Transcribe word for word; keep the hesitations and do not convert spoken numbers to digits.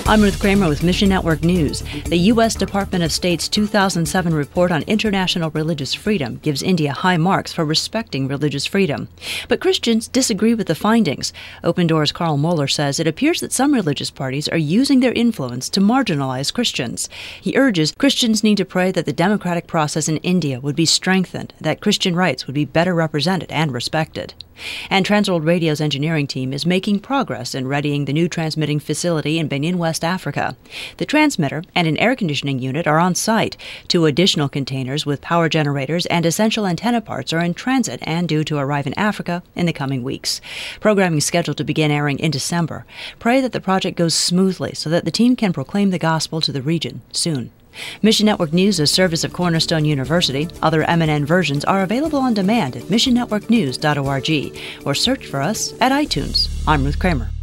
I'm Ruth Kramer with Mission Network News. The U S Department of State's two thousand seven report on international religious freedom gives India high marks for respecting religious freedom. But Christians disagree with the findings. Open Doors' Carl Moeller says it appears that some religious parties are using their influence to marginalize Christians. He urges Christians need to pray that the democratic process in India would be strengthened, that Christian rights would be better represented and respected. And Transworld Radio's engineering team is making progress in readying the new transmitting facility in Benin, West Africa. The transmitter and an air conditioning unit are on site. Two additional containers with power generators and essential antenna parts are in transit and due to arrive in Africa in the coming weeks. Programming is scheduled to begin airing in December. Pray that the project goes smoothly so that the team can proclaim the gospel to the region soon. Mission Network News is a service of Cornerstone University. Other M N N versions are available on demand at mission network news dot org or search for us at iTunes. I'm Ruth Kramer.